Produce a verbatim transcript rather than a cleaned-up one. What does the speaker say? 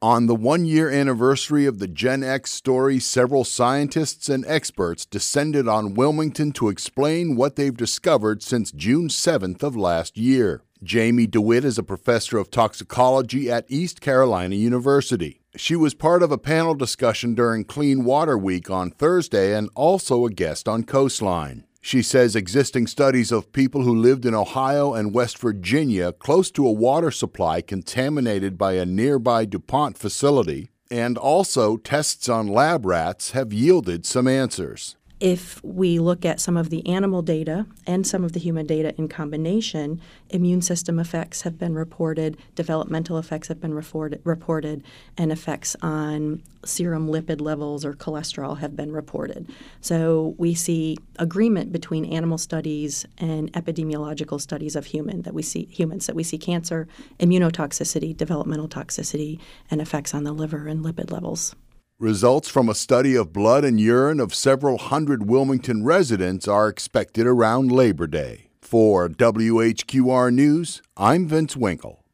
On the one-year anniversary of the Gen X story, several scientists and experts descended on Wilmington to explain what they've discovered since June seventh of last year. Jamie DeWitt is a professor of toxicology at East Carolina University. She was part of a panel discussion during Clean Water Week on Thursday and also a guest on Coastline. She says existing studies of people who lived in Ohio and West Virginia close to a water supply contaminated by a nearby DuPont facility, and also tests on lab rats have yielded some answers. If we look at some of the animal data and some of the human data in combination, immune system effects have been reported, developmental effects have been reported, reported, and effects on serum lipid levels or cholesterol have been reported. So we see agreement between animal studies and epidemiological studies of human that we see humans that we see cancer, immunotoxicity, developmental toxicity, and effects on the liver and lipid levels. Results from a study of blood and urine of several hundred Wilmington residents are expected around Labor Day. For W H Q R News, I'm Vince Winkle.